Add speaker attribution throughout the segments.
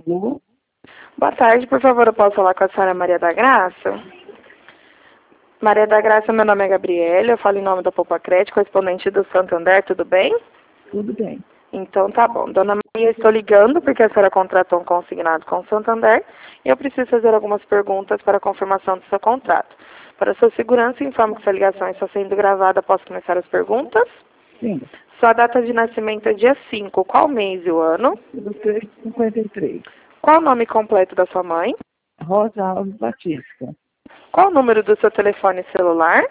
Speaker 1: Alô?
Speaker 2: Boa tarde, por favor, eu posso falar com a senhora Maria da Graça? Maria da Graça, meu nome é Gabriela, eu falo em nome da Poupa Crédito, correspondente do Santander, tudo bem?
Speaker 1: Tudo bem.
Speaker 2: Então tá bom. Dona Maria, estou ligando porque a senhora contratou um consignado com o Santander e eu preciso fazer algumas perguntas para a confirmação do seu contrato. Para sua segurança, informo que essa ligação está sendo gravada. Posso começar as perguntas?
Speaker 1: Sim.
Speaker 2: Sua data de nascimento é dia 5. Qual mês e o ano?
Speaker 1: 53.
Speaker 2: Qual o nome completo da sua mãe?
Speaker 1: Rosa Alves Batista.
Speaker 2: Qual o número do seu telefone celular?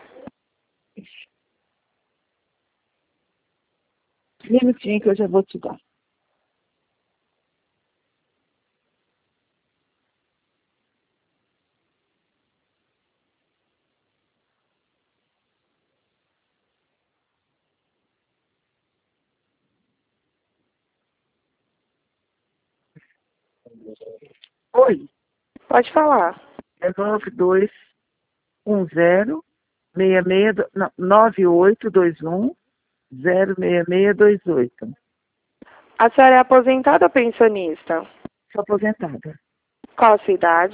Speaker 1: Minutinho que eu já vou te dar. Oi,
Speaker 2: Pode falar.
Speaker 1: é 9210 não, 9821 06628.
Speaker 2: A senhora é aposentada ou pensionista?
Speaker 1: Sou aposentada.
Speaker 2: Qual a sua idade?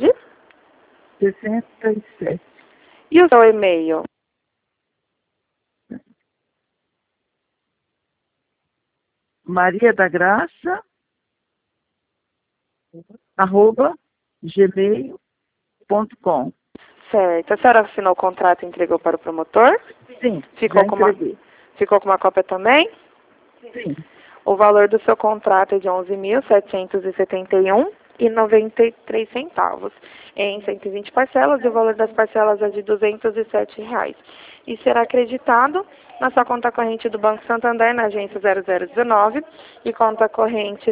Speaker 1: 67.
Speaker 2: E o seu e-mail?
Speaker 1: Maria da Graça, @gmail.com.
Speaker 2: Certo. A senhora assinou o contrato e entregou para o promotor?
Speaker 1: Sim,
Speaker 2: Ficou
Speaker 1: já
Speaker 2: com uma,
Speaker 1: entreguei.
Speaker 2: ficou com uma cópia também?
Speaker 1: Sim,
Speaker 2: O valor do seu contrato é de 11.771,93 em 120 parcelas e o valor das parcelas é de R$ 207. E será acreditado na sua conta corrente do Banco Santander, na agência 0019 e conta corrente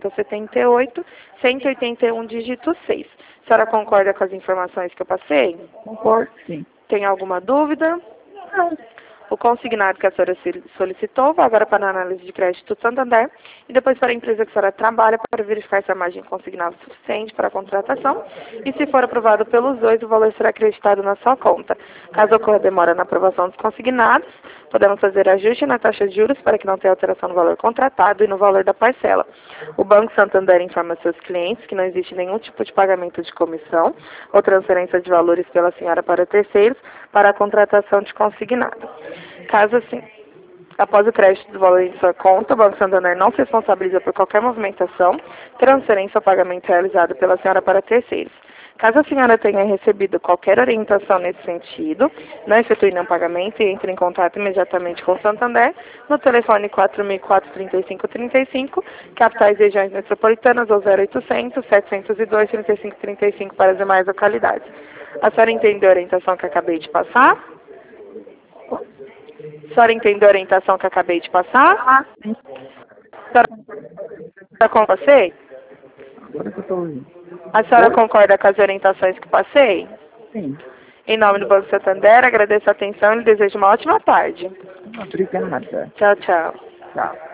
Speaker 2: 5078-181, dígito 6. A senhora concorda com as informações que eu passei?
Speaker 1: concordo, sim.
Speaker 2: Tem alguma dúvida?
Speaker 1: Não,
Speaker 2: O consignado que a senhora solicitou vai agora para a análise de crédito do Santander e depois para a empresa que a senhora trabalha para verificar se a margem consignada é suficiente para a contratação e se for aprovado pelos dois, o valor será acreditado na sua conta. Caso ocorra demora na aprovação dos consignados, podemos fazer ajuste na taxa de juros para que não tenha alteração no valor contratado e no valor da parcela. O Banco Santander informa seus clientes que não existe nenhum tipo de pagamento de comissão ou transferência de valores pela senhora para terceiros para a contratação de consignado. Caso assim, após o crédito do valor em sua conta, o Banco Santander não se responsabiliza por qualquer movimentação, transferência ou pagamento realizado pela senhora para terceiros. Caso a senhora tenha recebido qualquer orientação nesse sentido, não efetue nenhum pagamento e entre em contato imediatamente com o Santander no telefone 4004-3535, capitais e regiões metropolitanas, ou 0800 702 3535 para as demais localidades. A senhora entendeu a orientação que acabei de passar? A senhora entendeu a orientação que acabei de passar?
Speaker 1: sim.
Speaker 2: A senhora com você?
Speaker 1: Agora que eu estou ouvindo.
Speaker 2: A senhora
Speaker 1: Oi?
Speaker 2: concorda com as orientações que passei?
Speaker 1: Sim.
Speaker 2: Em nome do Banco Santander, agradeço a atenção e lhe desejo uma ótima tarde.
Speaker 1: Obrigada.
Speaker 2: Tchau, tchau.
Speaker 1: Tchau.